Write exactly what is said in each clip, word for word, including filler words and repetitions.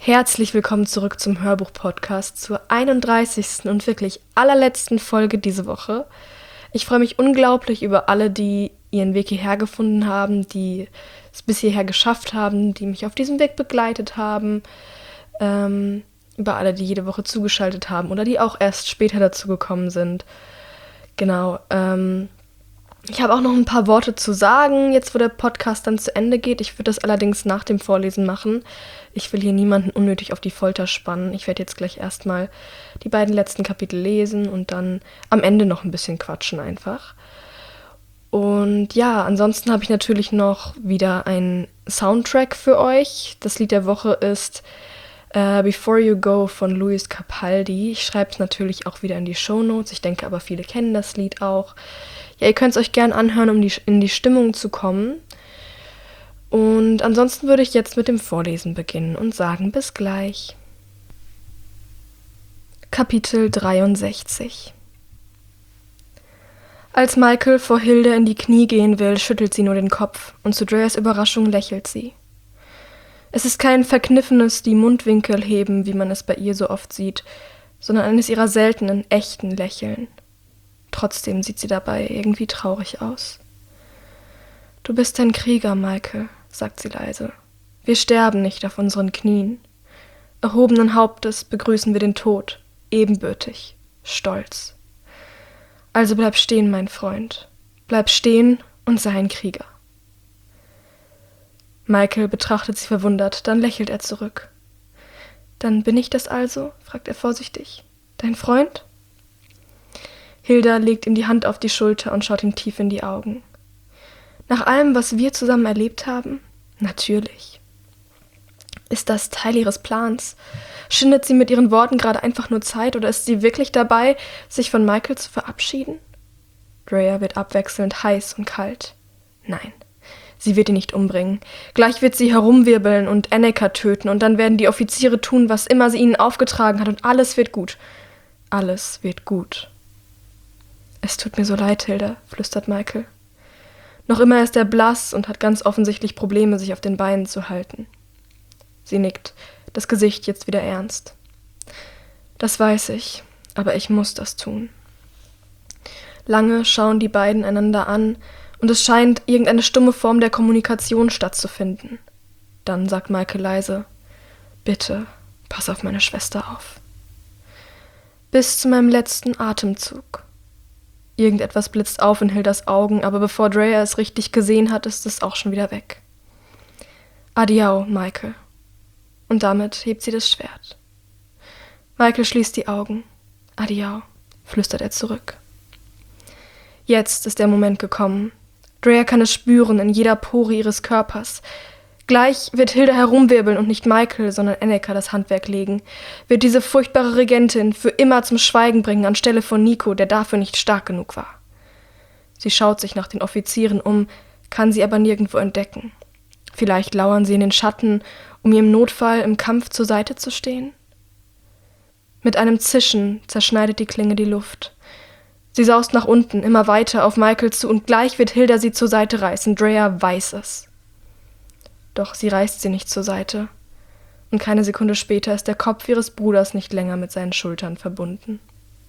Herzlich willkommen zurück zum Hörbuch-Podcast, zur einunddreißigsten und wirklich allerletzten Folge diese Woche. Ich freue mich unglaublich über alle, die ihren Weg hierher gefunden haben, die es bis hierher geschafft haben, die mich auf diesem Weg begleitet haben, ähm, über alle, die jede Woche zugeschaltet haben oder die auch erst später dazu gekommen sind. Genau, ähm, ich habe auch noch ein paar Worte zu sagen, jetzt wo der Podcast dann zu Ende geht. Ich würde das allerdings nach dem Vorlesen machen. Ich will hier niemanden unnötig auf die Folter spannen. Ich werde jetzt gleich erstmal die beiden letzten Kapitel lesen und dann am Ende noch ein bisschen quatschen einfach. Und ja, ansonsten habe ich natürlich noch wieder einen Soundtrack für euch. Das Lied der Woche ist uh, Before You Go von Luis Capaldi. Ich schreibe es natürlich auch wieder in die Shownotes. Ich denke aber, viele kennen das Lied auch. Ja, ihr könnt es euch gern anhören, um die, in die Stimmung zu kommen. Und ansonsten würde ich jetzt mit dem Vorlesen beginnen und sagen, bis gleich. Kapitel dreiundsechzig. Als Michael vor Hilda in die Knie gehen will, schüttelt sie nur den Kopf und zu Dreas Überraschung lächelt sie. Es ist kein verkniffenes die Mundwinkel heben, wie man es bei ihr so oft sieht, sondern eines ihrer seltenen, echten Lächeln. Trotzdem sieht sie dabei irgendwie traurig aus. »Du bist ein Krieger, Michael«, sagt sie leise. »Wir sterben nicht auf unseren Knien. Erhobenen Hauptes begrüßen wir den Tod, ebenbürtig, stolz. Also bleib stehen, mein Freund. Bleib stehen und sei ein Krieger.« Michael betrachtet sie verwundert, dann lächelt er zurück. »Dann bin ich das also?« fragt er vorsichtig. »Dein Freund?« Hilda legt ihm die Hand auf die Schulter und schaut ihm tief in die Augen. »Nach allem, was wir zusammen erlebt haben? Natürlich.« Ist das Teil ihres Plans? Schindet sie mit ihren Worten gerade einfach nur Zeit oder ist sie wirklich dabei, sich von Michael zu verabschieden? Drea wird abwechselnd heiß und kalt. Nein, sie wird ihn nicht umbringen. Gleich wird sie herumwirbeln und Enneka töten und dann werden die Offiziere tun, was immer sie ihnen aufgetragen hat und alles wird gut. Alles wird gut. »Es tut mir so leid, Hilda«, flüstert Michael. Noch immer ist er blass und hat ganz offensichtlich Probleme, sich auf den Beinen zu halten. Sie nickt, das Gesicht jetzt wieder ernst. »Das weiß ich, aber ich muss das tun.« Lange schauen die beiden einander an und es scheint irgendeine stumme Form der Kommunikation stattzufinden. Dann sagt Michael leise, »Bitte, pass auf meine Schwester auf.« »Bis zu meinem letzten Atemzug.« Irgendetwas blitzt auf in Hildas Augen, aber bevor Drea es richtig gesehen hat, ist es auch schon wieder weg. »Adiau, Michael.« Und damit hebt sie das Schwert. Michael schließt die Augen. »Adiau«, flüstert er zurück. Jetzt ist der Moment gekommen. Drea kann es spüren in jeder Pore ihres Körpers. Gleich wird Hilda herumwirbeln und nicht Michael, sondern Enneka das Handwerk legen, wird diese furchtbare Regentin für immer zum Schweigen bringen anstelle von Nico, der dafür nicht stark genug war. Sie schaut sich nach den Offizieren um, kann sie aber nirgendwo entdecken. Vielleicht lauern sie in den Schatten, um ihr im Notfall im Kampf zur Seite zu stehen? Mit einem Zischen zerschneidet die Klinge die Luft. Sie saust nach unten, immer weiter auf Michael zu und gleich wird Hilda sie zur Seite reißen. Drea weiß es. Doch sie reißt sie nicht zur Seite. Und keine Sekunde später ist der Kopf ihres Bruders nicht länger mit seinen Schultern verbunden.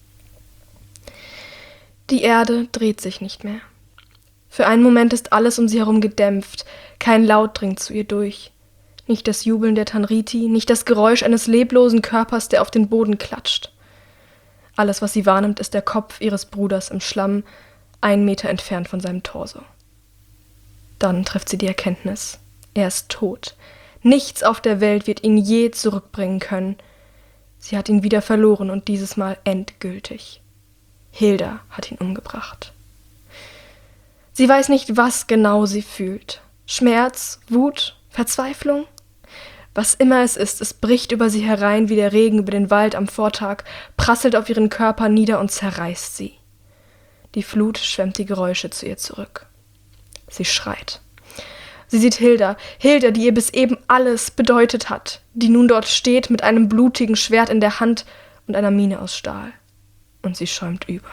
Die Erde dreht sich nicht mehr. Für einen Moment ist alles um sie herum gedämpft, kein Laut dringt zu ihr durch. Nicht das Jubeln der Tanriti, nicht das Geräusch eines leblosen Körpers, der auf den Boden klatscht. Alles, was sie wahrnimmt, ist der Kopf ihres Bruders im Schlamm, einen Meter entfernt von seinem Torso. Dann trifft sie die Erkenntnis. Er ist tot. Nichts auf der Welt wird ihn je zurückbringen können. Sie hat ihn wieder verloren und dieses Mal endgültig. Hilda hat ihn umgebracht. Sie weiß nicht, was genau sie fühlt. Schmerz, Wut, Verzweiflung? Was immer es ist, es bricht über sie herein wie der Regen über den Wald am Vortag, prasselt auf ihren Körper nieder und zerreißt sie. Die Flut schwemmt die Geräusche zu ihr zurück. Sie schreit. Sie sieht Hilda, Hilda, die ihr bis eben alles bedeutet hat, die nun dort steht mit einem blutigen Schwert in der Hand und einer Miene aus Stahl. Und sie schäumt über.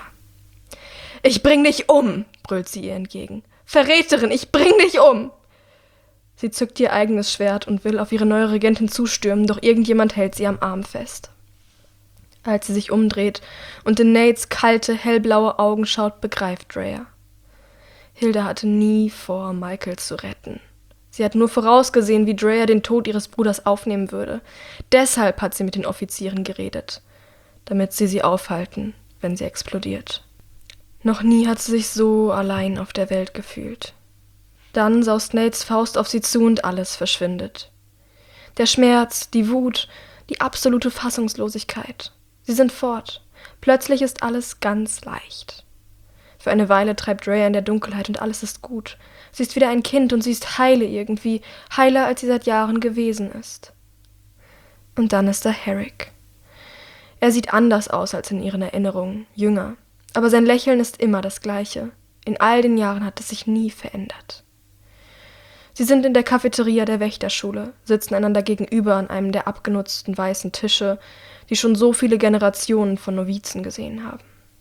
»Ich bring dich um«, brüllt sie ihr entgegen. »Verräterin, ich bring dich um!« Sie zückt ihr eigenes Schwert und will auf ihre neue Regentin zustürmen, doch irgendjemand hält sie am Arm fest. Als sie sich umdreht und in Nates kalte, hellblaue Augen schaut, begreift Rhea. Hilda hatte nie vor, Michael zu retten. Sie hat nur vorausgesehen, wie Rhea den Tod ihres Bruders aufnehmen würde. Deshalb hat sie mit den Offizieren geredet, damit sie sie aufhalten, wenn sie explodiert. Noch nie hat sie sich so allein auf der Welt gefühlt. Dann saust Nates Faust auf sie zu und alles verschwindet. Der Schmerz, die Wut, die absolute Fassungslosigkeit. Sie sind fort. Plötzlich ist alles ganz leicht. Für eine Weile treibt Rhea in der Dunkelheit und alles ist gut. Sie ist wieder ein Kind und sie ist heile irgendwie, heiler als sie seit Jahren gewesen ist. Und dann ist da Herrick. Er sieht anders aus als in ihren Erinnerungen, jünger. Aber sein Lächeln ist immer das gleiche. In all den Jahren hat es sich nie verändert. Sie sind in der Cafeteria der Wächterschule, sitzen einander gegenüber an einem der abgenutzten weißen Tische, die schon so viele Generationen von Novizen gesehen haben.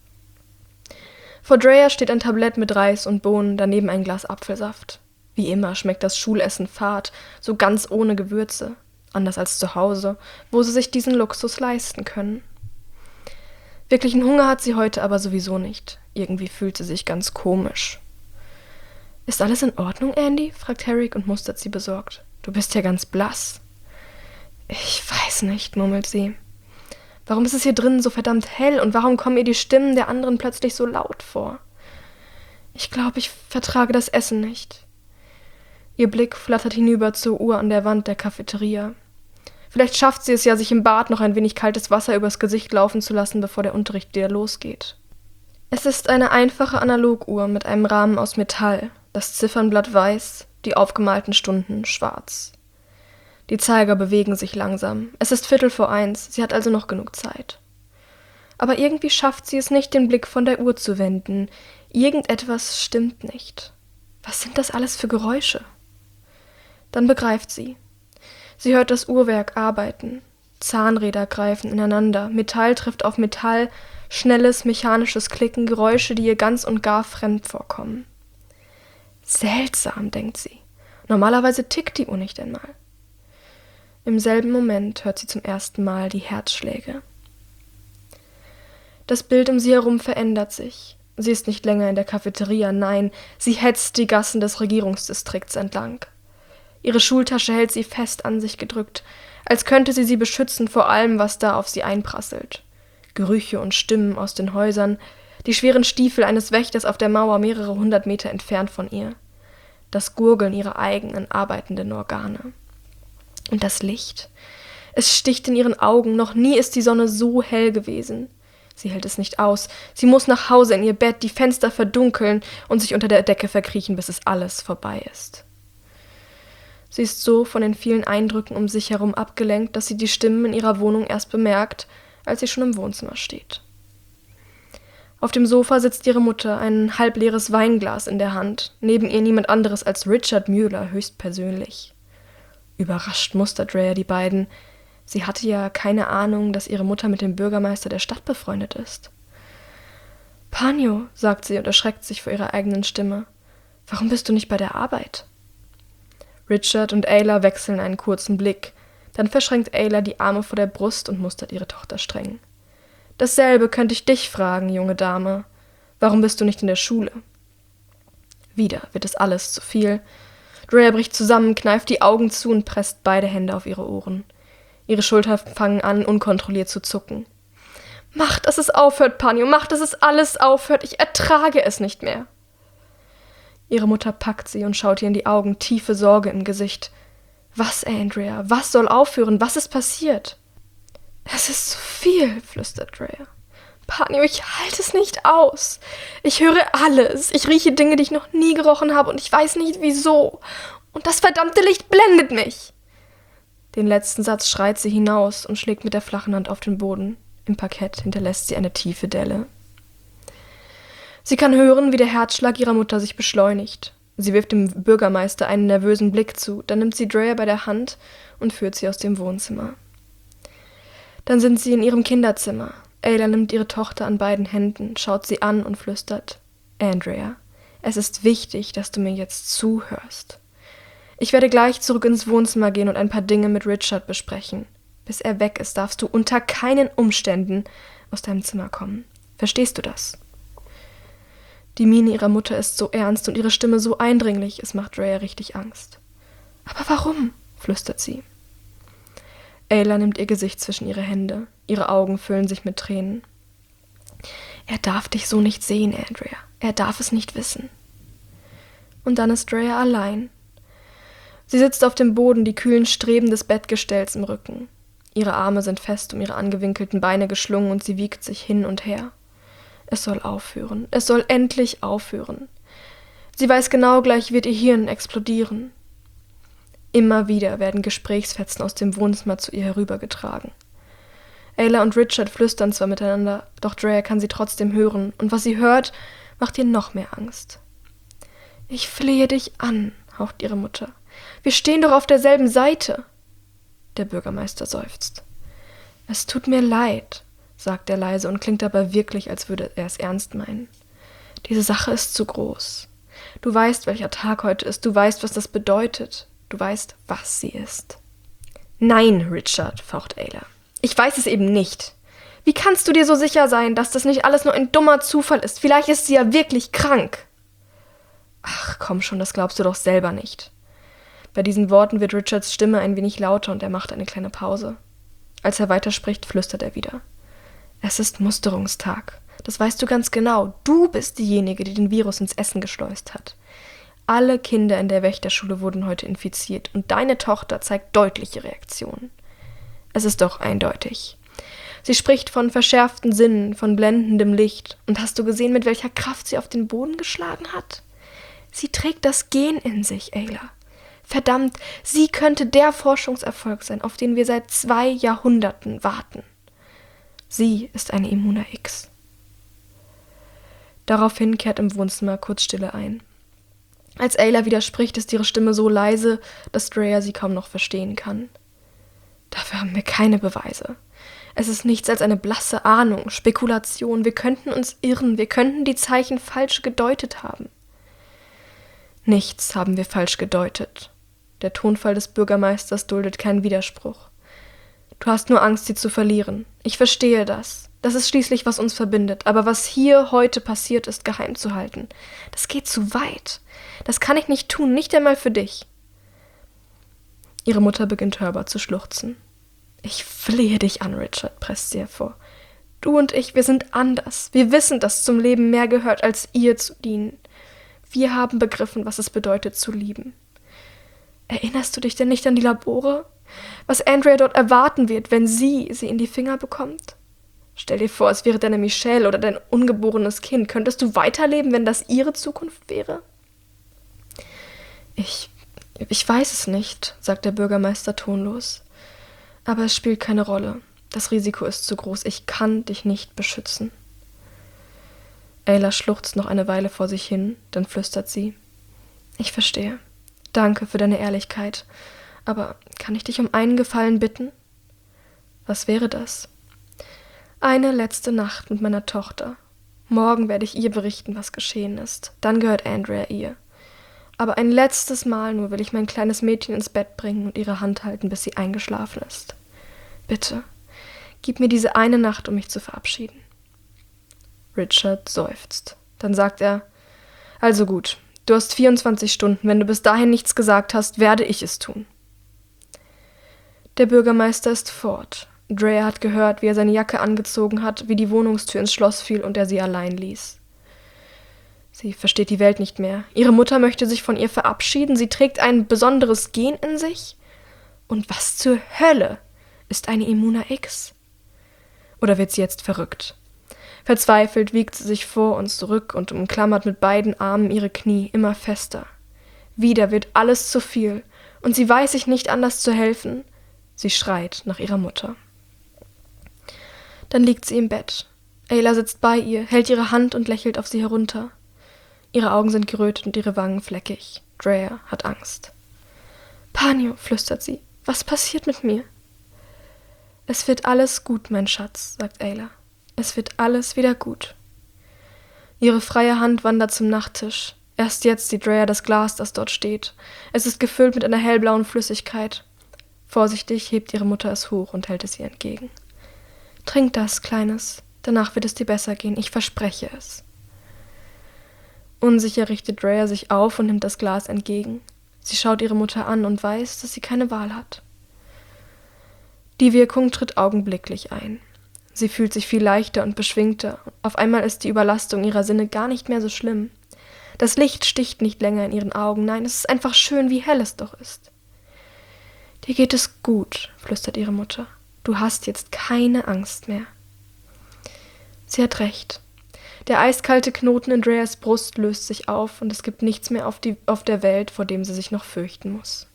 Vor Rhea steht ein Tablett mit Reis und Bohnen, daneben ein Glas Apfelsaft. Wie immer schmeckt das Schulessen fad, so ganz ohne Gewürze, anders als zu Hause, wo sie sich diesen Luxus leisten können. Wirklichen Hunger hat sie heute aber sowieso nicht. Irgendwie fühlt sie sich ganz komisch. »Ist alles in Ordnung, Andy?« fragt Herrick und mustert sie besorgt. »Du bist ja ganz blass.« »Ich weiß nicht«, murmelt sie. »Warum ist es hier drinnen so verdammt hell und warum kommen ihr die Stimmen der anderen plötzlich so laut vor? Ich glaube, ich vertrage das Essen nicht.« Ihr Blick flattert hinüber zur Uhr an der Wand der Cafeteria. Vielleicht schafft sie es ja, sich im Bad noch ein wenig kaltes Wasser übers Gesicht laufen zu lassen, bevor der Unterricht wieder losgeht. Es ist eine einfache Analoguhr mit einem Rahmen aus Metall, das Ziffernblatt weiß, die aufgemalten Stunden schwarz. Die Zeiger bewegen sich langsam. Es ist Viertel vor eins, sie hat also noch genug Zeit. Aber irgendwie schafft sie es nicht, den Blick von der Uhr zu wenden. Irgendetwas stimmt nicht. Was sind das alles für Geräusche? Dann begreift sie. Sie hört das Uhrwerk arbeiten. Zahnräder greifen ineinander, Metall trifft auf Metall, schnelles, mechanisches Klicken, Geräusche, die ihr ganz und gar fremd vorkommen. Seltsam, denkt sie. Normalerweise tickt die Uhr nicht einmal. Im selben Moment hört sie zum ersten Mal die Herzschläge. Das Bild um sie herum verändert sich. Sie ist nicht länger in der Cafeteria, nein, sie hetzt die Gassen des Regierungsdistrikts entlang. Ihre Schultasche hält sie fest an sich gedrückt, als könnte sie sie beschützen vor allem, was da auf sie einprasselt. Gerüche und Stimmen aus den Häusern, die schweren Stiefel eines Wächters auf der Mauer mehrere hundert Meter entfernt von ihr, das Gurgeln ihrer eigenen arbeitenden Organe. Und das Licht. Es sticht in ihren Augen, noch nie ist die Sonne so hell gewesen. Sie hält es nicht aus, sie muss nach Hause in ihr Bett, die Fenster verdunkeln und sich unter der Decke verkriechen, bis es alles vorbei ist. Sie ist so von den vielen Eindrücken um sich herum abgelenkt, dass sie die Stimmen in ihrer Wohnung erst bemerkt, als sie schon im Wohnzimmer steht. Auf dem Sofa sitzt ihre Mutter, ein halbleeres Weinglas in der Hand, neben ihr niemand anderes als Richard Mueller höchstpersönlich. Überrascht mustert Rhea die beiden. Sie hatte ja keine Ahnung, dass ihre Mutter mit dem Bürgermeister der Stadt befreundet ist. »Panjo«, sagt sie und erschreckt sich vor ihrer eigenen Stimme. »Warum bist du nicht bei der Arbeit?« Richard und Ayla wechseln einen kurzen Blick. Dann verschränkt Ayla die Arme vor der Brust und mustert ihre Tochter streng. »Dasselbe könnte ich dich fragen, junge Dame. Warum bist du nicht in der Schule?« Wieder wird es alles zu viel. Rhea bricht zusammen, kneift die Augen zu und presst beide Hände auf ihre Ohren. Ihre Schultern fangen an, unkontrolliert zu zucken. »Mach, dass es aufhört, Panjo, mach, dass es alles aufhört. Ich ertrage es nicht mehr.« Ihre Mutter packt sie und schaut ihr in die Augen, tiefe Sorge im Gesicht. »Was, Andrea? Was soll aufhören? Was ist passiert?« »Es ist zu viel«, flüstert Rhea. »Panjo, ich halte es nicht aus. Ich höre alles. Ich rieche Dinge, die ich noch nie gerochen habe und ich weiß nicht wieso. Und das verdammte Licht blendet mich.« Den letzten Satz schreit sie hinaus und schlägt mit der flachen Hand auf den Boden. Im Parkett hinterlässt sie eine tiefe Delle. Sie kann hören, wie der Herzschlag ihrer Mutter sich beschleunigt. Sie wirft dem Bürgermeister einen nervösen Blick zu, dann nimmt sie Rhea bei der Hand und führt sie aus dem Wohnzimmer. Dann sind sie in ihrem Kinderzimmer. Ayla nimmt ihre Tochter an beiden Händen, schaut sie an und flüstert: »Andrea, es ist wichtig, dass du mir jetzt zuhörst. Ich werde gleich zurück ins Wohnzimmer gehen und ein paar Dinge mit Richard besprechen. Bis er weg ist, darfst du unter keinen Umständen aus deinem Zimmer kommen. Verstehst du das?« Die Miene ihrer Mutter ist so ernst und ihre Stimme so eindringlich, es macht Drea richtig Angst. »Aber warum?« flüstert sie. Ayla nimmt ihr Gesicht zwischen ihre Hände. Ihre Augen füllen sich mit Tränen. »Er darf dich so nicht sehen, Andrea. Er darf es nicht wissen.« Und dann ist Drea allein. Sie sitzt auf dem Boden, die kühlen Streben des Bettgestells im Rücken. Ihre Arme sind fest um ihre angewinkelten Beine geschlungen und sie wiegt sich hin und her. Es soll aufhören. Es soll endlich aufhören. Sie weiß genau, gleich wird ihr Hirn explodieren. Immer wieder werden Gesprächsfetzen aus dem Wohnzimmer zu ihr herübergetragen. Ayla und Richard flüstern zwar miteinander, doch Drea kann sie trotzdem hören, und was sie hört, macht ihr noch mehr Angst. »Ich flehe dich an«, haucht ihre Mutter. »Wir stehen doch auf derselben Seite.« Der Bürgermeister seufzt. »Es tut mir leid«, sagt er leise und klingt dabei wirklich, als würde er es ernst meinen. »Diese Sache ist zu groß. Du weißt, welcher Tag heute ist, du weißt, was das bedeutet. Du weißt, was sie ist.« »Nein, Richard«, faucht Ayla. »Ich weiß es eben nicht. Wie kannst du dir so sicher sein, dass das nicht alles nur ein dummer Zufall ist? Vielleicht ist sie ja wirklich krank.« »Ach, komm schon, das glaubst du doch selber nicht.« Bei diesen Worten wird Richards Stimme ein wenig lauter und er macht eine kleine Pause. Als er weiterspricht, flüstert er wieder. »Es ist Musterungstag. Das weißt du ganz genau. Du bist diejenige, die den Virus ins Essen geschleust hat. Alle Kinder in der Wächterschule wurden heute infiziert und deine Tochter zeigt deutliche Reaktionen. Es ist doch eindeutig. Sie spricht von verschärften Sinnen, von blendendem Licht. Und hast du gesehen, mit welcher Kraft sie auf den Boden geschlagen hat? Sie trägt das Gen in sich, Ayla. Verdammt, sie könnte der Forschungserfolg sein, auf den wir seit zwei Jahrhunderten warten. Sie ist eine Immuna X.« Daraufhin kehrt im Wohnzimmer kurz Stille ein. Als Ayla widerspricht, ist ihre Stimme so leise, dass Drea sie kaum noch verstehen kann. »Dafür haben wir keine Beweise. Es ist nichts als eine blasse Ahnung, Spekulation. Wir könnten uns irren, wir könnten die Zeichen falsch gedeutet haben.« »Nichts haben wir falsch gedeutet.« Der Tonfall des Bürgermeisters duldet keinen Widerspruch. »Du hast nur Angst, sie zu verlieren. Ich verstehe das. Das ist schließlich, was uns verbindet. Aber was hier heute passiert ist, geheim zu halten, das geht zu weit. Das kann ich nicht tun, nicht einmal für dich.« Ihre Mutter beginnt hörbar zu schluchzen. »Ich flehe dich an, Richard«, presst sie hervor. »Du und ich, wir sind anders. Wir wissen, dass zum Leben mehr gehört, als ihr zu dienen. Wir haben begriffen, was es bedeutet, zu lieben. Erinnerst du dich denn nicht an die Labore? Was Andrea dort erwarten wird, wenn sie sie in die Finger bekommt? Stell dir vor, es wäre deine Michelle oder dein ungeborenes Kind. Könntest du weiterleben, wenn das ihre Zukunft wäre?« Ich, ich weiß es nicht«, sagt der Bürgermeister tonlos. »Aber es spielt keine Rolle. Das Risiko ist zu groß. Ich kann dich nicht beschützen.« Ayla schluchzt noch eine Weile vor sich hin, dann flüstert sie. »Ich verstehe. Danke für deine Ehrlichkeit. Aber kann ich dich um einen Gefallen bitten?« »Was wäre das?« »Eine letzte Nacht mit meiner Tochter. Morgen werde ich ihr berichten, was geschehen ist. Dann gehört Andrea ihr. Aber ein letztes Mal nur will ich mein kleines Mädchen ins Bett bringen und ihre Hand halten, bis sie eingeschlafen ist. Bitte, gib mir diese eine Nacht, um mich zu verabschieden.« Richard seufzt. Dann sagt er, »Also gut, du hast vierundzwanzig Stunden. Wenn du bis dahin nichts gesagt hast, werde ich es tun.« Der Bürgermeister ist fort. Drea hat gehört, wie er seine Jacke angezogen hat, wie die Wohnungstür ins Schloss fiel und er sie allein ließ. Sie versteht die Welt nicht mehr. Ihre Mutter möchte sich von ihr verabschieden. Sie trägt ein besonderes Gen in sich. Und was zur Hölle ist eine Immuna X? Oder wird sie jetzt verrückt? Verzweifelt wiegt sie sich vor und zurück und umklammert mit beiden Armen ihre Knie immer fester. Wieder wird alles zu viel und sie weiß sich nicht anders zu helfen. Sie schreit nach ihrer Mutter. Dann liegt sie im Bett. Ayla sitzt bei ihr, hält ihre Hand und lächelt auf sie herunter. Ihre Augen sind gerötet und ihre Wangen fleckig. Drea hat Angst. »Panio«, flüstert sie, »was passiert mit mir?« »Es wird alles gut, mein Schatz«, sagt Ayla. »Es wird alles wieder gut.« Ihre freie Hand wandert zum Nachttisch. Erst jetzt sieht Drea das Glas, das dort steht. Es ist gefüllt mit einer hellblauen Flüssigkeit. Vorsichtig hebt ihre Mutter es hoch und hält es ihr entgegen. »Trink das, Kleines. Danach wird es dir besser gehen. Ich verspreche es.« Unsicher richtet Drea sich auf und nimmt das Glas entgegen. Sie schaut ihre Mutter an und weiß, dass sie keine Wahl hat. Die Wirkung tritt augenblicklich ein. Sie fühlt sich viel leichter und beschwingter. Auf einmal ist die Überlastung ihrer Sinne gar nicht mehr so schlimm. Das Licht sticht nicht länger in ihren Augen. Nein, es ist einfach schön, wie hell es doch ist. »Dir geht es gut«, flüstert ihre Mutter. »Du hast jetzt keine Angst mehr.« Sie hat recht. Der eiskalte Knoten in Dreas Brust löst sich auf und es gibt nichts mehr auf, die, auf der Welt, vor dem sie sich noch fürchten muss.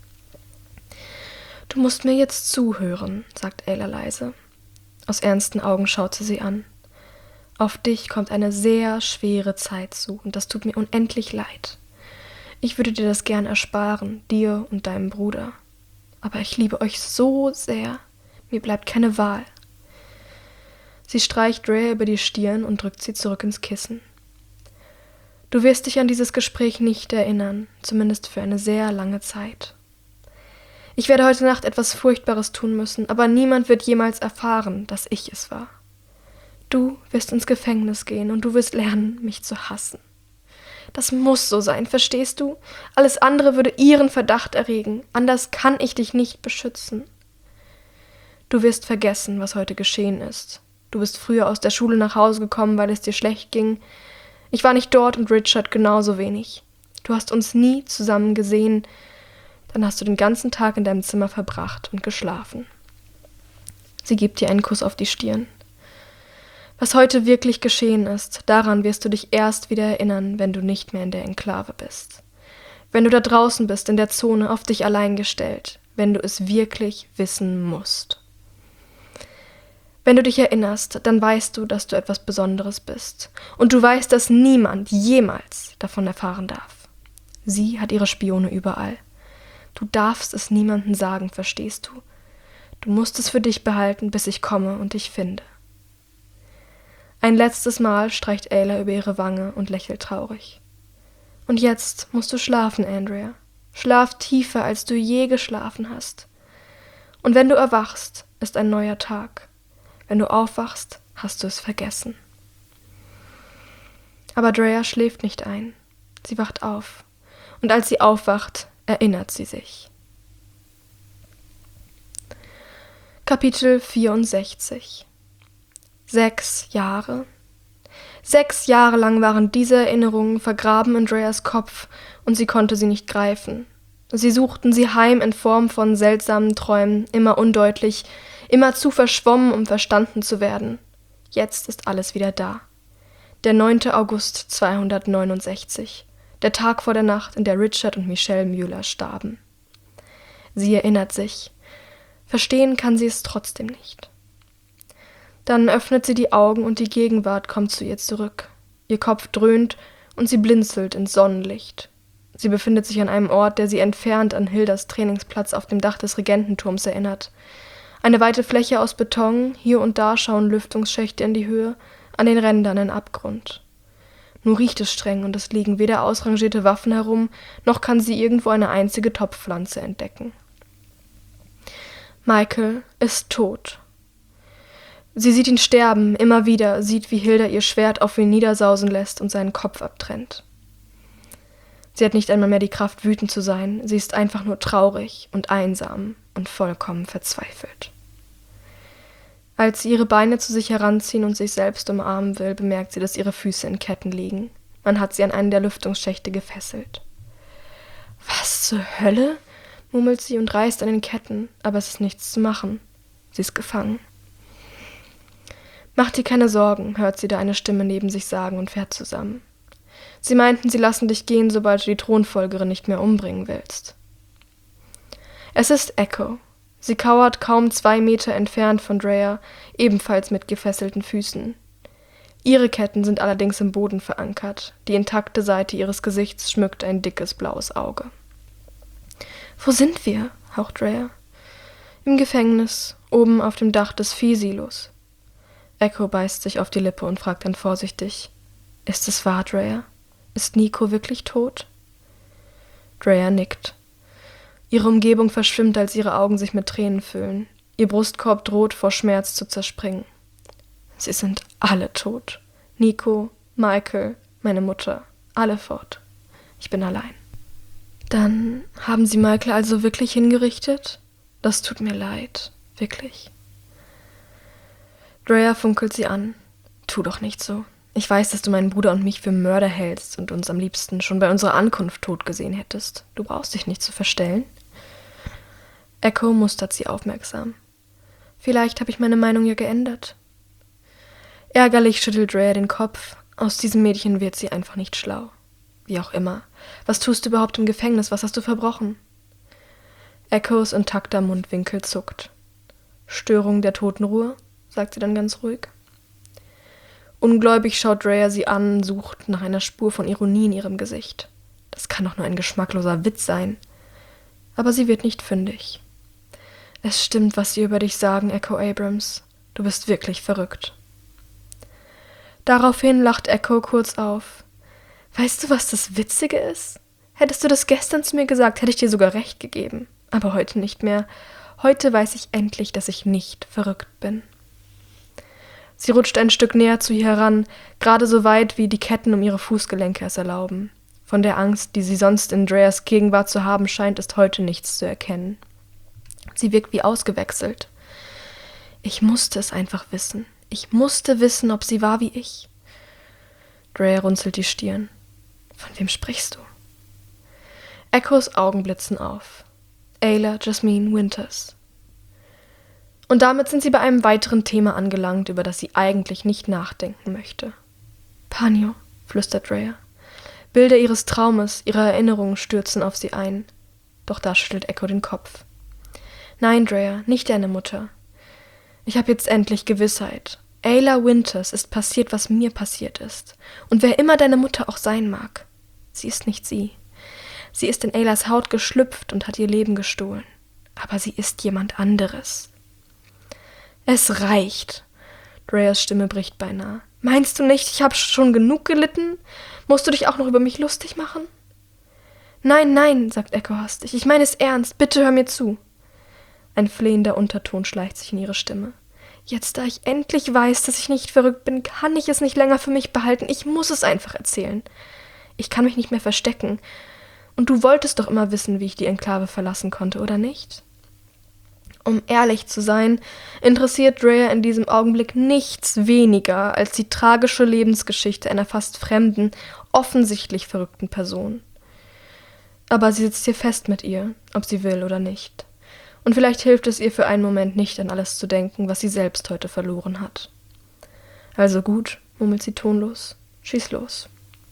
»Du musst mir jetzt zuhören«, sagt Ayla leise. Aus ernsten Augen schaut sie sie an. »Auf dich kommt eine sehr schwere Zeit zu und das tut mir unendlich leid. Ich würde dir das gern ersparen, dir und deinem Bruder. Aber ich liebe euch so sehr, mir bleibt keine Wahl.« Sie streicht Drea über die Stirn und drückt sie zurück ins Kissen. »Du wirst dich an dieses Gespräch nicht erinnern, zumindest für eine sehr lange Zeit. Ich werde heute Nacht etwas Furchtbares tun müssen, aber niemand wird jemals erfahren, dass ich es war. Du wirst ins Gefängnis gehen und du wirst lernen, mich zu hassen. Das muss so sein, verstehst du? Alles andere würde ihren Verdacht erregen, anders kann ich dich nicht beschützen. Du wirst vergessen, was heute geschehen ist. Du bist früher aus der Schule nach Hause gekommen, weil es dir schlecht ging. Ich war nicht dort und Richard genauso wenig. Du hast uns nie zusammen gesehen. Dann hast du den ganzen Tag in deinem Zimmer verbracht und geschlafen.« Sie gibt dir einen Kuss auf die Stirn. »Was heute wirklich geschehen ist, daran wirst du dich erst wieder erinnern, wenn du nicht mehr in der Enklave bist. Wenn du da draußen bist, in der Zone, auf dich allein gestellt, wenn du es wirklich wissen musst. Wenn du dich erinnerst, dann weißt du, dass du etwas Besonderes bist. Und du weißt, dass niemand jemals davon erfahren darf. Sie hat ihre Spione überall. Du darfst es niemandem sagen, verstehst du? Du musst es für dich behalten, bis ich komme und dich finde.« Ein letztes Mal streicht Ayla über ihre Wange und lächelt traurig. »Und jetzt musst du schlafen, Andrea. Schlaf tiefer, als du je geschlafen hast. Und wenn du erwachst, ist ein neuer Tag. Wenn du aufwachst, hast du es vergessen.« Aber Drea schläft nicht ein. Sie wacht auf. Und als sie aufwacht, erinnert sie sich. Kapitel vierundsechzig. Sechs Jahre. Sechs Jahre lang waren diese Erinnerungen vergraben in Dreas Kopf und sie konnte sie nicht greifen. Sie suchten sie heim in Form von seltsamen Träumen, immer undeutlich, immer zu verschwommen, um verstanden zu werden. Jetzt ist alles wieder da. Der neunte August zweihundertneunundsechzig, der Tag vor der Nacht, in der Richard und Michelle Mueller starben. Sie erinnert sich. Verstehen kann sie es trotzdem nicht. Dann öffnet sie die Augen und die Gegenwart kommt zu ihr zurück. Ihr Kopf dröhnt und sie blinzelt ins Sonnenlicht. Sie befindet sich an einem Ort, der sie entfernt an Hildas Trainingsplatz auf dem Dach des Regententurms erinnert. Eine weite Fläche aus Beton, hier und da schauen Lüftungsschächte in die Höhe, an den Rändern ein Abgrund. Nur riecht es streng und es liegen weder ausrangierte Waffen herum, noch kann sie irgendwo eine einzige Topfpflanze entdecken. Michael ist tot. Sie sieht ihn sterben, immer wieder, sieht, wie Hilda ihr Schwert auf ihn niedersausen lässt und seinen Kopf abtrennt. Sie hat nicht einmal mehr die Kraft, wütend zu sein, sie ist einfach nur traurig und einsam und vollkommen verzweifelt. Als sie ihre Beine zu sich heranziehen und sich selbst umarmen will, bemerkt sie, dass ihre Füße in Ketten liegen. Man hat sie an einen der Lüftungsschächte gefesselt. »Was zur Hölle?« murmelt sie und reißt an den Ketten, aber es ist nichts zu machen. Sie ist gefangen. »Mach dir keine Sorgen«, hört sie da eine Stimme neben sich sagen und fährt zusammen. »Sie meinten, sie lassen dich gehen, sobald du die Thronfolgerin nicht mehr umbringen willst.« Es ist Echo. Sie kauert kaum zwei Meter entfernt von Drea, ebenfalls mit gefesselten Füßen. Ihre Ketten sind allerdings im Boden verankert. Die intakte Seite ihres Gesichts schmückt ein dickes blaues Auge. »Wo sind wir?« haucht Drea. »Im Gefängnis, oben auf dem Dach des Viehsilos.« Echo beißt sich auf die Lippe und fragt dann vorsichtig: »Ist es wahr, Drea? Ist Nico wirklich tot? Drea nickt. Ihre Umgebung verschwimmt, als ihre Augen sich mit Tränen füllen. Ihr Brustkorb droht vor Schmerz zu zerspringen. Sie sind alle tot. Nico, Michael, meine Mutter, alle fort. Ich bin allein. Dann haben Sie Michael also wirklich hingerichtet? Das tut mir leid, wirklich. Drea funkelt sie an. Tu doch nicht so. Ich weiß, dass du meinen Bruder und mich für Mörder hältst und uns am liebsten schon bei unserer Ankunft tot gesehen hättest. Du brauchst dich nicht zu verstellen. Echo mustert sie aufmerksam. Vielleicht habe ich meine Meinung ja geändert. Ärgerlich schüttelt Drea den Kopf. Aus diesem Mädchen wird sie einfach nicht schlau. Wie auch immer. Was tust du überhaupt im Gefängnis? Was hast du verbrochen? Echos intakter Mundwinkel zuckt. Störung der Totenruhe, sagt sie dann ganz ruhig. Ungläubig schaut Drea sie an, sucht nach einer Spur von Ironie in ihrem Gesicht. Das kann doch nur ein geschmackloser Witz sein. Aber sie wird nicht fündig. Es stimmt, was sie über dich sagen, Echo Abrams. Du bist wirklich verrückt. Daraufhin lacht Echo kurz auf. Weißt du, was das Witzige ist? Hättest du das gestern zu mir gesagt, hätte ich dir sogar recht gegeben. Aber heute nicht mehr. Heute weiß ich endlich, dass ich nicht verrückt bin. Sie rutscht ein Stück näher zu ihr heran, gerade so weit, wie die Ketten um ihre Fußgelenke es erlauben. Von der Angst, die sie sonst in Dreas Gegenwart zu haben scheint, ist heute nichts zu erkennen. Sie wirkt wie ausgewechselt. Ich musste es einfach wissen. Ich musste wissen, ob sie war wie ich. Drea runzelt die Stirn. Von wem sprichst du? Echos Augen blitzen auf. Ayla Jasmine Winters. Und damit sind sie bei einem weiteren Thema angelangt, über das sie eigentlich nicht nachdenken möchte. Panio, flüstert Drea. Bilder ihres Traumes, ihre Erinnerungen stürzen auf sie ein. Doch da schüttelt Echo den Kopf. Nein, Drea, nicht deine Mutter. Ich habe jetzt endlich Gewissheit. Ayla Winters ist passiert, was mir passiert ist. Und wer immer deine Mutter auch sein mag, sie ist nicht sie. Sie ist in Aylas Haut geschlüpft und hat ihr Leben gestohlen. Aber sie ist jemand anderes. Es reicht. Dreas Stimme bricht beinahe. Meinst du nicht, ich habe schon genug gelitten? Musst du dich auch noch über mich lustig machen? Nein, nein, sagt Echo hastig. Ich meine es ernst. Bitte hör mir zu. Ein flehender Unterton schleicht sich in ihre Stimme. Jetzt, da ich endlich weiß, dass ich nicht verrückt bin, kann ich es nicht länger für mich behalten. Ich muss es einfach erzählen. Ich kann mich nicht mehr verstecken. Und du wolltest doch immer wissen, wie ich die Enklave verlassen konnte, oder nicht? Um ehrlich zu sein, interessiert Drea in diesem Augenblick nichts weniger als die tragische Lebensgeschichte einer fast fremden, offensichtlich verrückten Person. Aber sie sitzt hier fest mit ihr, ob sie will oder nicht. Und vielleicht hilft es ihr für einen Moment nicht, an alles zu denken, was sie selbst heute verloren hat. Also gut, murmelt sie tonlos. Schieß los.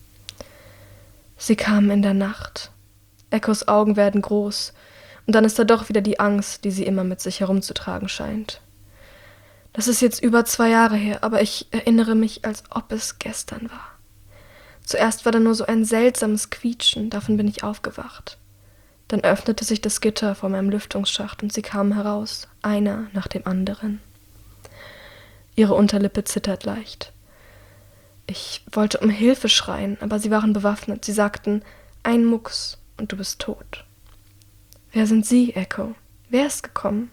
Sie kamen in der Nacht. Echos Augen werden groß, und dann ist da doch wieder die Angst, die sie immer mit sich herumzutragen scheint. Das ist jetzt über zwei Jahre her, aber ich erinnere mich, als ob es gestern war. Zuerst war da nur so ein seltsames Quietschen, davon bin ich aufgewacht. Dann öffnete sich das Gitter vor meinem Lüftungsschacht und sie kamen heraus, einer nach dem anderen. Ihre Unterlippe zittert leicht. Ich wollte um Hilfe schreien, aber sie waren bewaffnet. Sie sagten, ein Mucks und du bist tot. Wer sind Sie, Echo? Wer ist gekommen?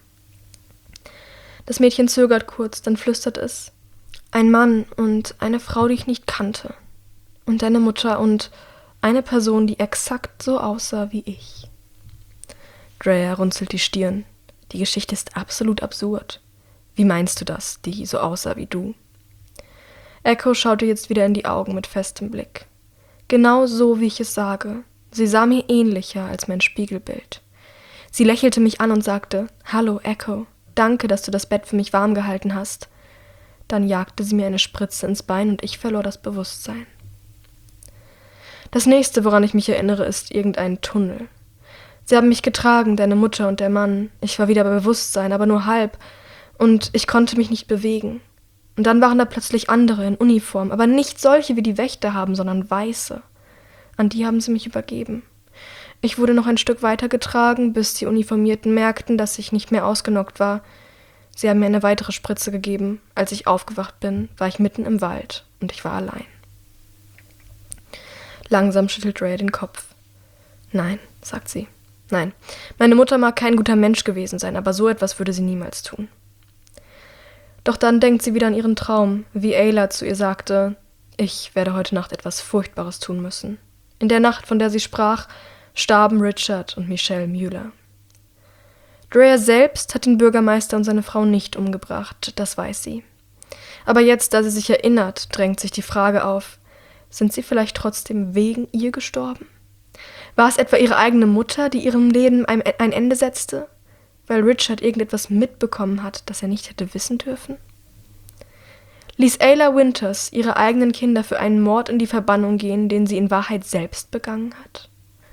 Das Mädchen zögert kurz, dann flüstert es. Ein Mann und eine Frau, die ich nicht kannte. Und deine Mutter und eine Person, die exakt so aussah wie ich. Drea runzelt die Stirn. Die Geschichte ist absolut absurd. Wie meinst du das, die so aussah wie du? Echo schaute jetzt wieder in die Augen mit festem Blick. Genau so, wie ich es sage. Sie sah mir ähnlicher als mein Spiegelbild. Sie lächelte mich an und sagte, »Hallo, Echo, danke, dass du das Bett für mich warm gehalten hast.« Dann jagte sie mir eine Spritze ins Bein und ich verlor das Bewusstsein. Das nächste, woran ich mich erinnere, ist irgendein Tunnel. Sie haben mich getragen, deine Mutter und der Mann. Ich war wieder bei Bewusstsein, aber nur halb. Und ich konnte mich nicht bewegen. Und dann waren da plötzlich andere in Uniform, aber nicht solche, wie die Wächter haben, sondern weiße. An die haben sie mich übergeben. Ich wurde noch ein Stück weiter getragen, bis die Uniformierten merkten, dass ich nicht mehr ausgenockt war. Sie haben mir eine weitere Spritze gegeben. Als ich aufgewacht bin, war ich mitten im Wald und ich war allein. Langsam schüttelt Drea den Kopf. Nein, sagt sie. Nein, meine Mutter mag kein guter Mensch gewesen sein, aber so etwas würde sie niemals tun. Doch dann denkt sie wieder an ihren Traum, wie Ayla zu ihr sagte, ich werde heute Nacht etwas Furchtbares tun müssen. In der Nacht, von der sie sprach, starben Richard und Michelle Mueller. Drea selbst hat den Bürgermeister und seine Frau nicht umgebracht, das weiß sie. Aber jetzt, da sie sich erinnert, drängt sich die Frage auf, sind sie vielleicht trotzdem wegen ihr gestorben? War es etwa ihre eigene Mutter, die ihrem Leben ein, ein Ende setzte, weil Richard irgendetwas mitbekommen hat, das er nicht hätte wissen dürfen? Ließ Ayla Winters ihre eigenen Kinder für einen Mord in die Verbannung gehen, den sie in Wahrheit selbst begangen hat?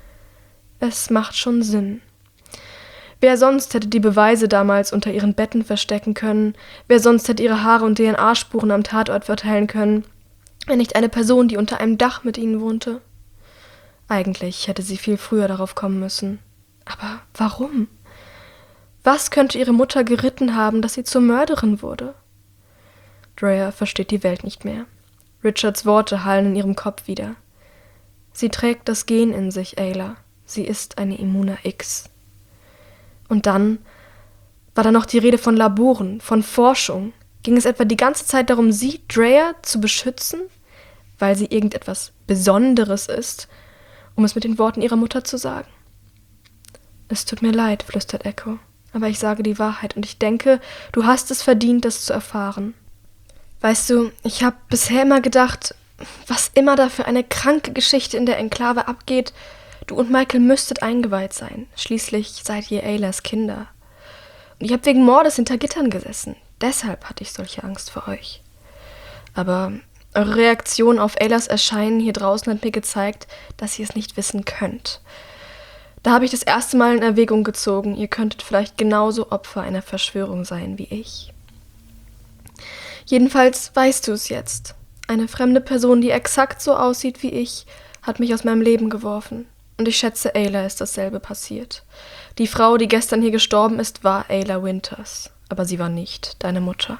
Es macht schon Sinn. Wer sonst hätte die Beweise damals unter ihren Betten verstecken können? Wer sonst hätte ihre Haare und D N A-Spuren am Tatort verteilen können, wenn nicht eine Person, die unter einem Dach mit ihnen wohnte? Eigentlich hätte sie viel früher darauf kommen müssen. Aber warum? Was könnte ihre Mutter geritten haben, dass sie zur Mörderin wurde? Drea versteht die Welt nicht mehr. Richards Worte hallen in ihrem Kopf wieder. Sie trägt das Gen in sich, Ayla. Sie ist eine Immuna X. Und dann war da noch die Rede von Laboren, von Forschung. Ging es etwa die ganze Zeit darum, sie, Drea, zu beschützen, weil sie irgendetwas Besonderes ist, um es mit den Worten ihrer Mutter zu sagen? Es tut mir leid, flüstert Echo, aber ich sage die Wahrheit und ich denke, du hast es verdient, das zu erfahren. Weißt du, ich habe bisher immer gedacht, was immer da für eine kranke Geschichte in der Enklave abgeht, du und Michael müsstet eingeweiht sein. Schließlich seid ihr Aylas Kinder. Und ihr habt wegen Mordes hinter Gittern gesessen. Deshalb hatte ich solche Angst vor euch. Aber eure Reaktion auf Aylas Erscheinen hier draußen hat mir gezeigt, dass ihr es nicht wissen könnt. Da habe ich das erste Mal in Erwägung gezogen, ihr könntet vielleicht genauso Opfer einer Verschwörung sein wie ich. Jedenfalls weißt du es jetzt. Eine fremde Person, die exakt so aussieht wie ich, hat mich aus meinem Leben geworfen. Und ich schätze, Ayla ist dasselbe passiert. Die Frau, die gestern hier gestorben ist, war Ayla Winters. Aber sie war nicht deine Mutter.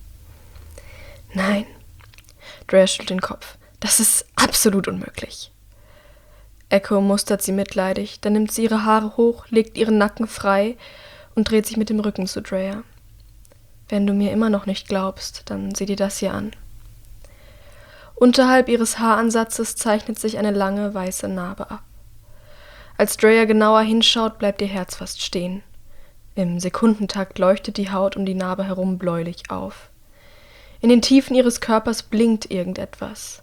Nein. Drea schüttelt den Kopf. Das ist absolut unmöglich. Echo mustert sie mitleidig, dann nimmt sie ihre Haare hoch, legt ihren Nacken frei und dreht sich mit dem Rücken zu Drea. Wenn du mir immer noch nicht glaubst, dann sieh dir das hier an. Unterhalb ihres Haaransatzes zeichnet sich eine lange, weiße Narbe ab. Als Drea genauer hinschaut, bleibt ihr Herz fast stehen. Im Sekundentakt leuchtet die Haut um die Narbe herum bläulich auf. In den Tiefen ihres Körpers blinkt irgendetwas.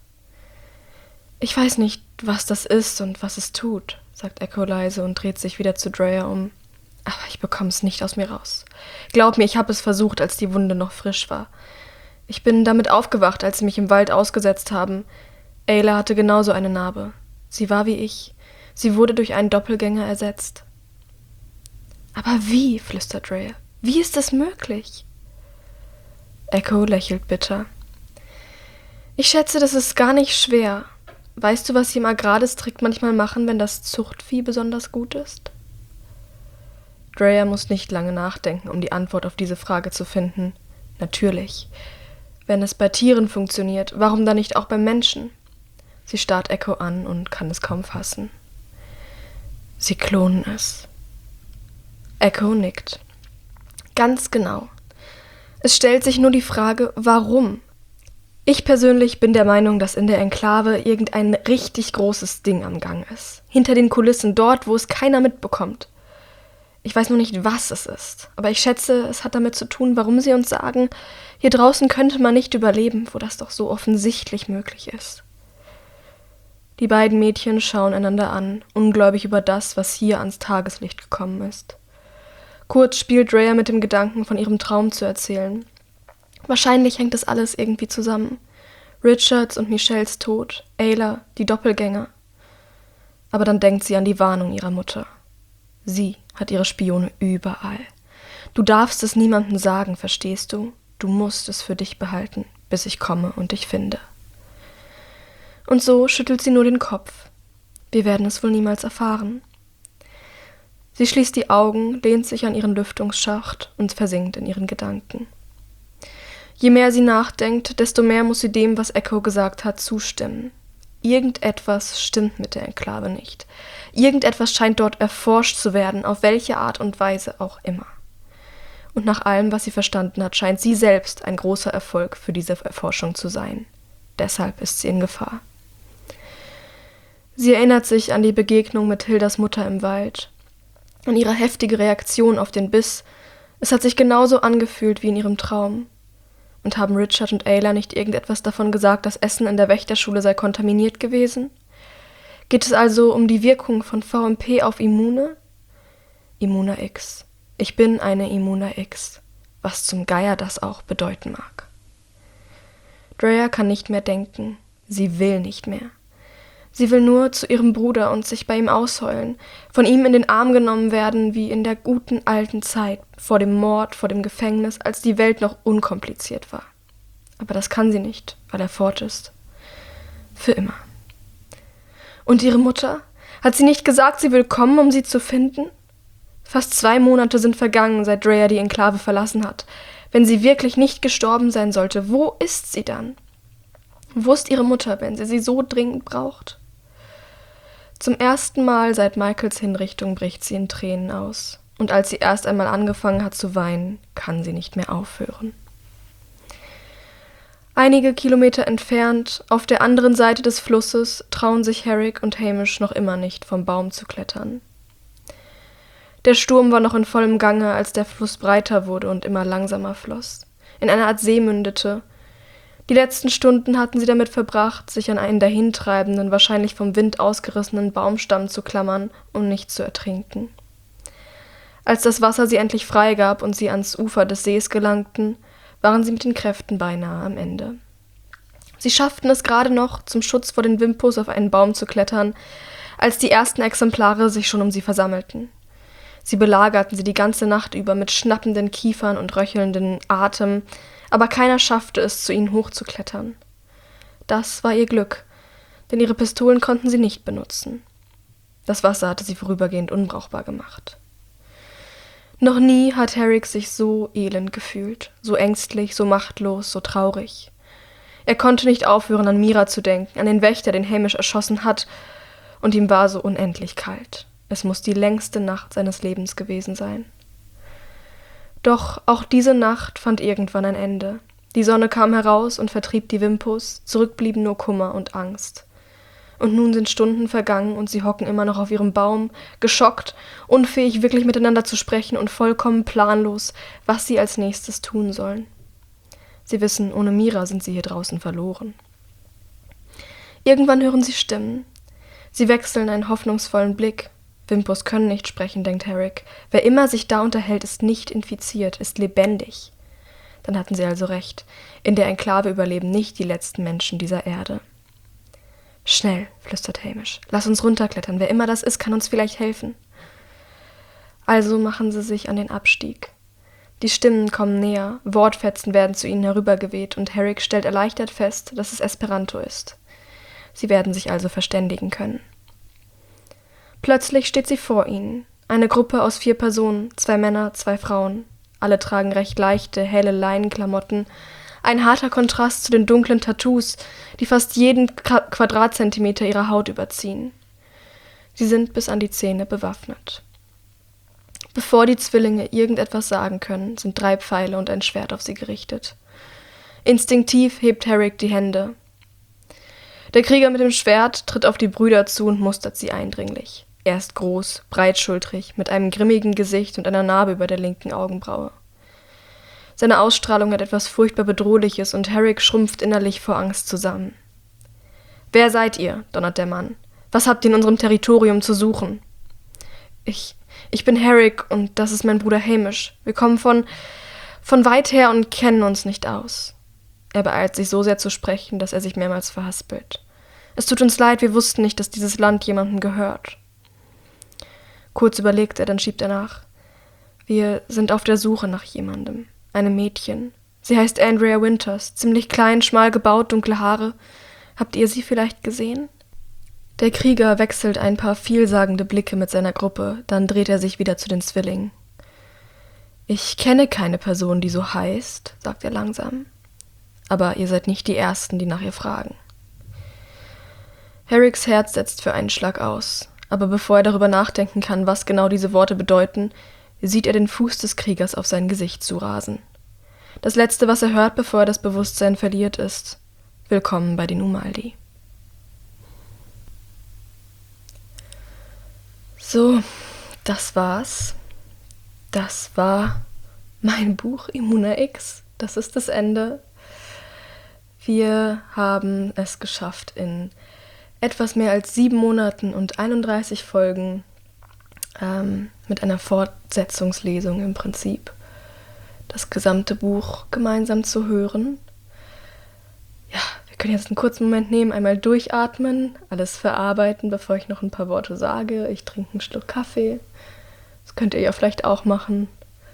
Ich weiß nicht, was das ist und was es tut, sagt Echo leise und dreht sich wieder zu Drea um. Aber ich bekomme es nicht aus mir raus. Glaub mir, ich habe es versucht, als die Wunde noch frisch war. Ich bin damit aufgewacht, als sie mich im Wald ausgesetzt haben. Ayla hatte genauso eine Narbe. Sie war wie ich. Sie wurde durch einen Doppelgänger ersetzt. Aber wie, flüstert Drea, wie ist das möglich? Echo lächelt bitter. Ich schätze, das ist gar nicht schwer. Weißt du, was sie im Agrardistrikt manchmal machen, wenn das Zuchtvieh besonders gut ist? Drea muss nicht lange nachdenken, um die Antwort auf diese Frage zu finden. Natürlich. Wenn es bei Tieren funktioniert, warum dann nicht auch beim Menschen? Sie starrt Echo an und kann es kaum fassen. Sie klonen es. Echo nickt. Ganz genau. Es stellt sich nur die Frage, warum? Ich persönlich bin der Meinung, dass in der Enklave irgendein richtig großes Ding am Gang ist. Hinter den Kulissen, dort, wo es keiner mitbekommt. Ich weiß noch nicht, was es ist, aber ich schätze, es hat damit zu tun, warum sie uns sagen, hier draußen könnte man nicht überleben, wo das doch so offensichtlich möglich ist. Die beiden Mädchen schauen einander an, ungläubig über das, was hier ans Tageslicht gekommen ist. Kurz spielt Drea mit dem Gedanken, von ihrem Traum zu erzählen. Wahrscheinlich hängt das alles irgendwie zusammen. Richards und Michelles Tod, Ayla, die Doppelgänger. Aber dann denkt sie an die Warnung ihrer Mutter. Sie hat ihre Spione überall. Du darfst es niemandem sagen, verstehst du? Du musst es für dich behalten, bis ich komme und dich finde. Und so schüttelt sie nur den Kopf. Wir werden es wohl niemals erfahren. Sie schließt die Augen, lehnt sich an ihren Lüftungsschacht und versinkt in ihren Gedanken. Je mehr sie nachdenkt, desto mehr muss sie dem, was Echo gesagt hat, zustimmen. Irgendetwas stimmt mit der Enklave nicht. Irgendetwas scheint dort erforscht zu werden, auf welche Art und Weise auch immer. Und nach allem, was sie verstanden hat, scheint sie selbst ein großer Erfolg für diese Erforschung zu sein. Deshalb ist sie in Gefahr. Sie erinnert sich an die Begegnung mit Hildas Mutter im Wald, an ihre heftige Reaktion auf den Biss. Es hat sich genauso angefühlt wie in ihrem Traum. Und haben Richard und Ayla nicht irgendetwas davon gesagt, das Essen in der Wächterschule sei kontaminiert gewesen? Geht es also um die Wirkung von V M P auf Immune? Immuna X. Ich bin eine Immuna X. Was zum Geier das auch bedeuten mag. Drea kann nicht mehr denken. Sie will nicht mehr. Sie will nur zu ihrem Bruder und sich bei ihm ausheulen, von ihm in den Arm genommen werden, wie in der guten alten Zeit, vor dem Mord, vor dem Gefängnis, als die Welt noch unkompliziert war. Aber das kann sie nicht, weil er fort ist. Für immer. Und ihre Mutter? Hat sie nicht gesagt, sie will kommen, um sie zu finden? Fast zwei Monate sind vergangen, seit Drea die Enklave verlassen hat. Wenn sie wirklich nicht gestorben sein sollte, wo ist sie dann? Wo ist ihre Mutter, wenn sie sie so dringend braucht? Zum ersten Mal seit Michaels Hinrichtung bricht sie in Tränen aus. Und als sie erst einmal angefangen hat zu weinen, kann sie nicht mehr aufhören. Einige Kilometer entfernt, auf der anderen Seite des Flusses, trauen sich Herrick und Hamish noch immer nicht, vom Baum zu klettern. Der Sturm war noch in vollem Gange, als der Fluss breiter wurde und immer langsamer floss, in eine Art See mündete. Die letzten Stunden hatten sie damit verbracht, sich an einen dahintreibenden, wahrscheinlich vom Wind ausgerissenen Baumstamm zu klammern, um nicht zu ertrinken. Als das Wasser sie endlich freigab und sie ans Ufer des Sees gelangten, waren sie mit den Kräften beinahe am Ende. Sie schafften es gerade noch, zum Schutz vor den Wimpus auf einen Baum zu klettern, als die ersten Exemplare sich schon um sie versammelten. Sie belagerten sie die ganze Nacht über mit schnappenden Kiefern und röchelnden Atem, aber keiner schaffte es, zu ihnen hochzuklettern. Das war ihr Glück, denn ihre Pistolen konnten sie nicht benutzen. Das Wasser hatte sie vorübergehend unbrauchbar gemacht. Noch nie hat Herrick sich so elend gefühlt, so ängstlich, so machtlos, so traurig. Er konnte nicht aufhören, an Mira zu denken, an den Wächter, den Hamish erschossen hat, und ihm war so unendlich kalt. Es muss die längste Nacht seines Lebens gewesen sein. Doch auch diese Nacht fand irgendwann ein Ende. Die Sonne kam heraus und vertrieb die Wimpus, zurück blieben nur Kummer und Angst. Und nun sind Stunden vergangen und sie hocken immer noch auf ihrem Baum, geschockt, unfähig wirklich miteinander zu sprechen und vollkommen planlos, was sie als nächstes tun sollen. Sie wissen, ohne Mira sind sie hier draußen verloren. Irgendwann hören sie Stimmen. Sie wechseln einen hoffnungsvollen Blick. Wimpus können nicht sprechen, denkt Herrick. Wer immer sich da unterhält, ist nicht infiziert, ist lebendig. Dann hatten sie also recht. In der Enklave überleben nicht die letzten Menschen dieser Erde. »Schnell«, flüstert Hamish. »Lass uns runterklettern. Wer immer das ist, kann uns vielleicht helfen.« Also machen sie sich an den Abstieg. Die Stimmen kommen näher, Wortfetzen werden zu ihnen herübergeweht und Herrick stellt erleichtert fest, dass es Esperanto ist. Sie werden sich also verständigen können. Plötzlich steht sie vor ihnen. Eine Gruppe aus vier Personen, zwei Männer, zwei Frauen. Alle tragen recht leichte, helle Leinenklamotten. Ein harter Kontrast zu den dunklen Tattoos, die fast jeden Quadratzentimeter ihrer Haut überziehen. Sie sind bis an die Zähne bewaffnet. Bevor die Zwillinge irgendetwas sagen können, sind drei Pfeile und ein Schwert auf sie gerichtet. Instinktiv hebt Herrick die Hände. Der Krieger mit dem Schwert tritt auf die Brüder zu und mustert sie eindringlich. Er ist groß, breitschultrig, mit einem grimmigen Gesicht und einer Narbe über der linken Augenbraue. Seine Ausstrahlung hat etwas furchtbar Bedrohliches und Herrick schrumpft innerlich vor Angst zusammen. »Wer seid ihr?« donnert der Mann. »Was habt ihr in unserem Territorium zu suchen?« »Ich, ich bin Herrick und das ist mein Bruder Hamish. Wir kommen von, von weit her und kennen uns nicht aus.« Er beeilt sich so sehr zu sprechen, dass er sich mehrmals verhaspelt. »Es tut uns leid, wir wussten nicht, dass dieses Land jemandem gehört.« Kurz überlegt er, dann schiebt er nach. »Wir sind auf der Suche nach jemandem. Einem Mädchen. Sie heißt Andrea Winters, ziemlich klein, schmal gebaut, dunkle Haare. Habt ihr sie vielleicht gesehen?« Der Krieger wechselt ein paar vielsagende Blicke mit seiner Gruppe, dann dreht er sich wieder zu den Zwillingen. »Ich kenne keine Person, die so heißt«, sagt er langsam. »Aber ihr seid nicht die Ersten, die nach ihr fragen.« Herricks Herz setzt für einen Schlag aus. Aber bevor er darüber nachdenken kann, was genau diese Worte bedeuten, sieht er den Fuß des Kriegers auf sein Gesicht zurasen. Das Letzte, was er hört, bevor er das Bewusstsein verliert, ist: Willkommen bei den Umaldi. So, das war's. Das war mein Buch Immuna X. Das ist das Ende. Wir haben es geschafft, in etwas mehr als sieben Monaten und einunddreißig Folgen ähm, mit einer Fortsetzungslesung im Prinzip das gesamte Buch gemeinsam zu hören. Ja, wir können jetzt einen kurzen Moment nehmen, einmal durchatmen, alles verarbeiten, bevor ich noch ein paar Worte sage. Ich trinke einen Schluck Kaffee. Das könnt ihr ja vielleicht auch machen.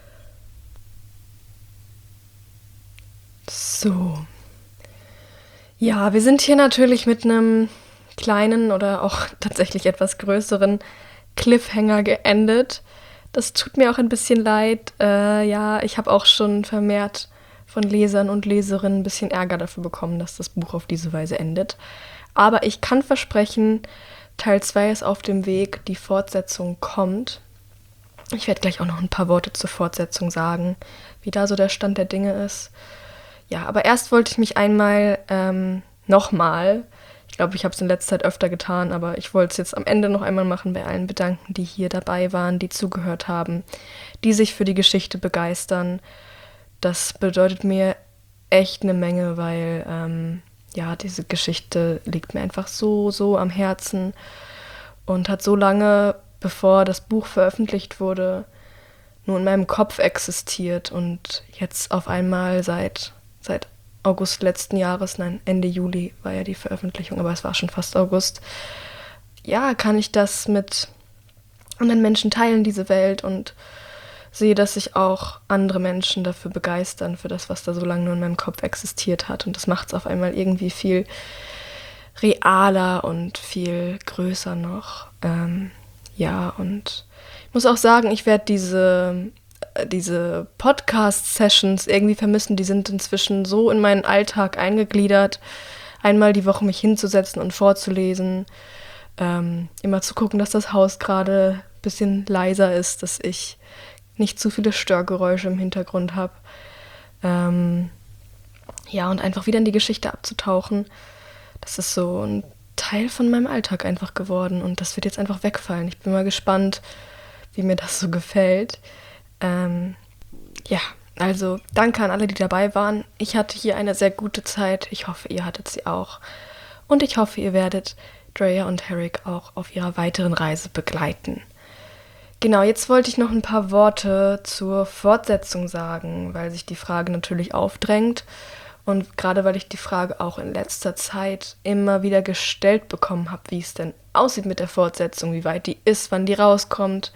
So. Ja, wir sind hier natürlich mit einem kleinen oder auch tatsächlich etwas größeren Cliffhanger geendet. Das tut mir auch ein bisschen leid. Äh, ja, ich habe auch schon vermehrt von Lesern und Leserinnen ein bisschen Ärger dafür bekommen, dass das Buch auf diese Weise endet. Aber ich kann versprechen, Teil zwei ist auf dem Weg, die Fortsetzung kommt. Ich werde gleich auch noch ein paar Worte zur Fortsetzung sagen, wie da so der Stand der Dinge ist. Ja, aber erst wollte ich mich einmal ähm, nochmal, ich glaube, ich habe es in letzter Zeit öfter getan, aber ich wollte es jetzt am Ende noch einmal machen, bei allen bedanken, die hier dabei waren, die zugehört haben, die sich für die Geschichte begeistern. Das bedeutet mir echt eine Menge, weil ähm, ja, diese Geschichte liegt mir einfach so, so am Herzen und hat so lange, bevor das Buch veröffentlicht wurde, nur in meinem Kopf existiert und jetzt auf einmal seit, seit August letzten Jahres, nein, Ende Juli war ja die Veröffentlichung, aber es war schon fast August, ja, kann ich das mit anderen Menschen teilen, diese Welt, und sehe, dass sich auch andere Menschen dafür begeistern, für das, was da so lange nur in meinem Kopf existiert hat. Und das macht es auf einmal irgendwie viel realer und viel größer noch. Ähm, ja, und ich muss auch sagen, ich werde diese, diese Podcast-Sessions irgendwie vermissen. Die sind inzwischen so in meinen Alltag eingegliedert, einmal die Woche mich hinzusetzen und vorzulesen, ähm, immer zu gucken, dass das Haus gerade ein bisschen leiser ist, dass ich nicht zu viele Störgeräusche im Hintergrund habe. Ähm, ja, und einfach wieder in die Geschichte abzutauchen. Das ist so ein Teil von meinem Alltag einfach geworden und das wird jetzt einfach wegfallen. Ich bin mal gespannt, wie mir das so gefällt. Ähm, ja, also danke an alle, die dabei waren. Ich hatte hier eine sehr gute Zeit. Ich hoffe, ihr hattet sie auch. Und ich hoffe, ihr werdet Drea und Herrick auch auf ihrer weiteren Reise begleiten. Genau, jetzt wollte ich noch ein paar Worte zur Fortsetzung sagen, weil sich die Frage natürlich aufdrängt. Und gerade weil ich die Frage auch in letzter Zeit immer wieder gestellt bekommen habe, wie es denn aussieht mit der Fortsetzung, wie weit die ist, wann die rauskommt.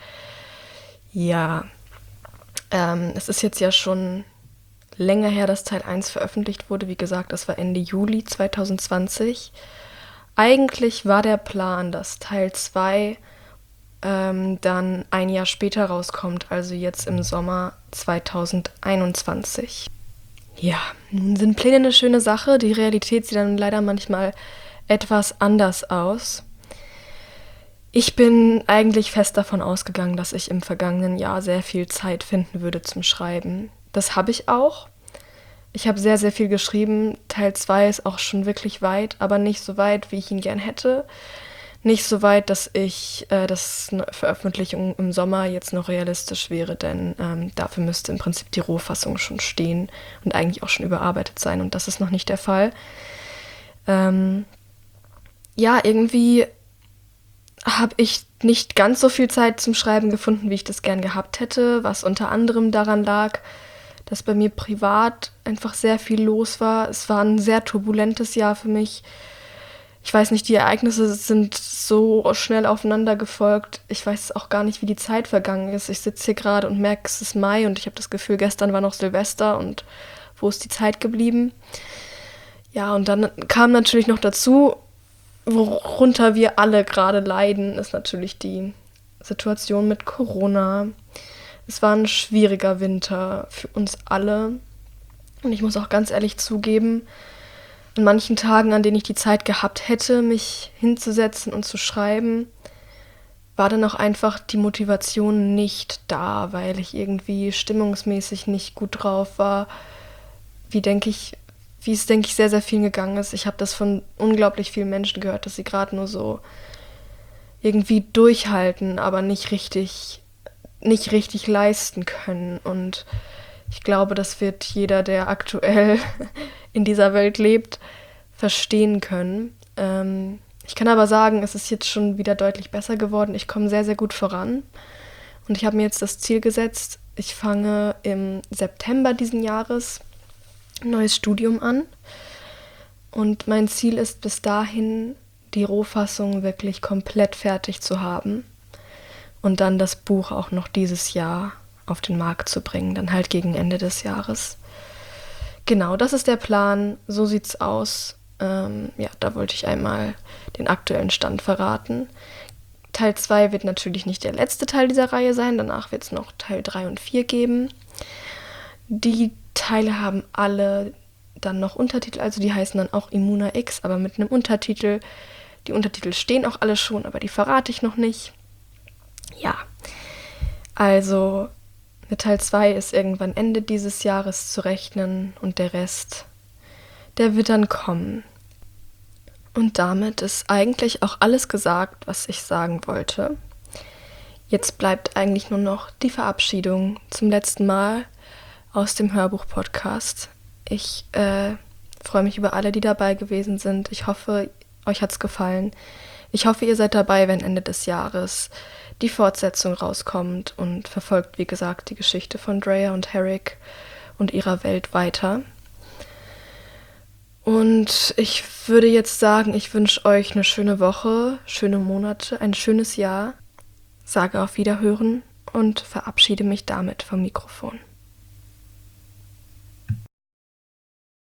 Ja, ähm, es ist jetzt ja schon länger her, dass Teil eins veröffentlicht wurde. Wie gesagt, das war Ende Juli zwanzig zwanzig. Eigentlich war der Plan, dass Teil zwei ähm, dann ein Jahr später rauskommt, also jetzt im Sommer zwanzig einundzwanzig. Ja, nun sind Pläne eine schöne Sache, die Realität sieht dann leider manchmal etwas anders aus. Ich bin eigentlich fest davon ausgegangen, dass ich im vergangenen Jahr sehr viel Zeit finden würde zum Schreiben. Das habe ich auch. Ich habe sehr, sehr viel geschrieben. Teil zwei ist auch schon wirklich weit, aber nicht so weit, wie ich ihn gern hätte. Nicht so weit, dass ich, äh, dass eine Veröffentlichung im Sommer jetzt noch realistisch wäre, denn ähm, dafür müsste im Prinzip die Rohfassung schon stehen und eigentlich auch schon überarbeitet sein und das ist noch nicht der Fall. Ähm, ja, irgendwie habe ich nicht ganz so viel Zeit zum Schreiben gefunden, wie ich das gern gehabt hätte, was unter anderem daran lag, dass bei mir privat einfach sehr viel los war. Es war ein sehr turbulentes Jahr für mich. Ich weiß nicht, die Ereignisse sind so schnell aufeinander gefolgt. Ich weiß auch gar nicht, wie die Zeit vergangen ist. Ich sitze hier gerade und merke, es ist Mai und ich habe das Gefühl, gestern war noch Silvester und wo ist die Zeit geblieben? Ja, und dann kam natürlich noch dazu, worunter wir alle gerade leiden, ist natürlich die Situation mit Corona. Es war ein schwieriger Winter für uns alle. Und ich muss auch ganz ehrlich zugeben, An manchen Tagen, an denen ich die Zeit gehabt hätte, mich hinzusetzen und zu schreiben, war dann auch einfach die Motivation nicht da, weil ich irgendwie stimmungsmäßig nicht gut drauf war. Wie denke ich, wie es, denke ich, sehr, sehr vielen gegangen ist. Ich habe das von unglaublich vielen Menschen gehört, dass sie gerade nur so irgendwie durchhalten, aber nicht richtig, nicht richtig leisten können. Und ich glaube, das wird jeder, der aktuell in dieser Welt lebt, verstehen können. Ähm, ich kann aber sagen, es ist jetzt schon wieder deutlich besser geworden. Ich komme sehr, sehr gut voran. Und ich habe mir jetzt das Ziel gesetzt, ich fange im September diesen Jahres ein neues Studium an. Und mein Ziel ist bis dahin, die Rohfassung wirklich komplett fertig zu haben. Und dann das Buch auch noch dieses Jahr auf den Markt zu bringen, dann halt gegen Ende des Jahres. Genau, das ist der Plan, so sieht's aus. Ähm, ja, da wollte ich einmal den aktuellen Stand verraten. Teil zwei wird natürlich nicht der letzte Teil dieser Reihe sein, danach wird es noch Teil drei und vier geben. Die Teile haben alle dann noch Untertitel, also die heißen dann auch Immuna X, aber mit einem Untertitel. Die Untertitel stehen auch alle schon, aber die verrate ich noch nicht. Ja, also mit Teil zwei ist irgendwann Ende dieses Jahres zu rechnen und der Rest, der wird dann kommen. Und damit ist eigentlich auch alles gesagt, was ich sagen wollte. Jetzt bleibt eigentlich nur noch die Verabschiedung zum letzten Mal aus dem Hörbuch-Podcast. Ich äh, freue mich über alle, die dabei gewesen sind. Ich hoffe, euch hat's gefallen. Ich hoffe, ihr seid dabei, wenn Ende des Jahres die Fortsetzung rauskommt und verfolgt, wie gesagt, die Geschichte von Drea und Herrick und ihrer Welt weiter. Und ich würde jetzt sagen, ich wünsche euch eine schöne Woche, schöne Monate, ein schönes Jahr, sage auf Wiederhören und verabschiede mich damit vom Mikrofon.